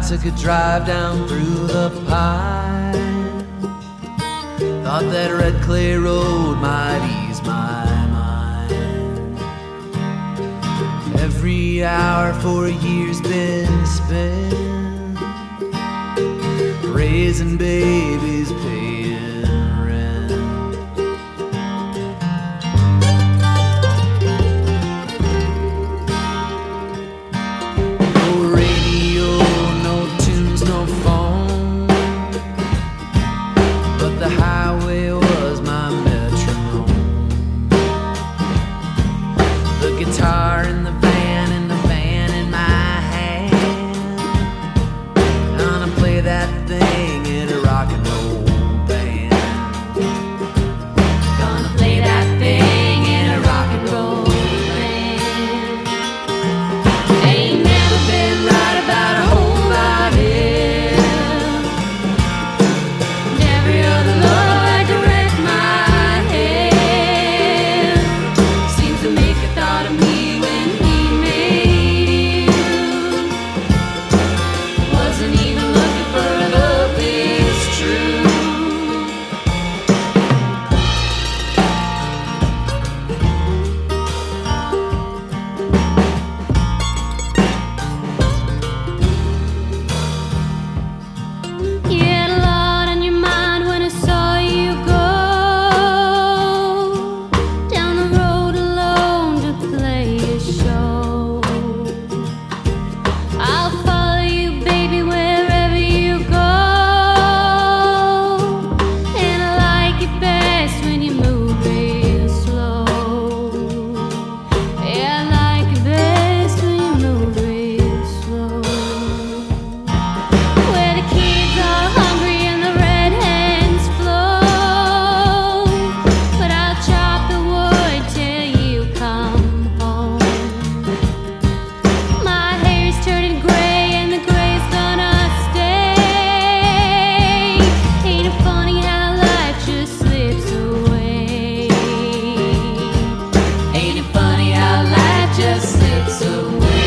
took a drive down through the pine. Thought that red clay road might ease my mind. Every hour for a year's been spent raising babies, paying rent. No radio, no tunes, no phone, but the highway was my metronome. The guitar in the van and the van in my hand. Gonna play that thing in a rock and roll band. Gonna play that thing in a rock and roll band. Ain't never been right about a whole lot else. And every other love I direct my head seems to make a thought of me when he made you. Wasn't even looking for a love this true. You had a lot on your mind when I saw you go down the road alone to play a show. I'll follow you, baby, wherever you go. And I like it best when you move real slow. Yeah, I like it best when you move real slow. Where the kids are hungry and the red hands flow. But I'll chop the wood till you come home. My hair's turning gray and the gray's gonna stay. Ain't it funny how life just slips away? Ain't it funny how life just slips away?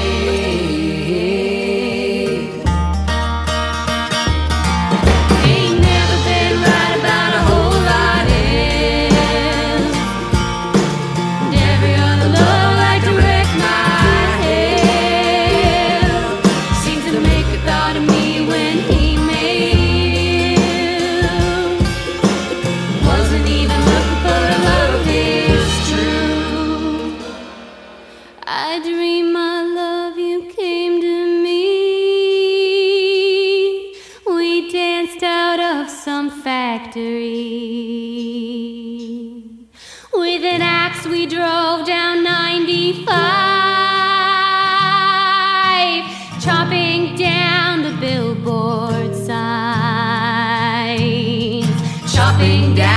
Ain't never been right about a whole lot else. And every other love I direct my head seems to make a thought of me when he made you. Wasn't even looking for a love this true. I dream my love, you came to me. We danced out of some factory. With an axe we drove down 95, chopping down the billboard signs, chopping down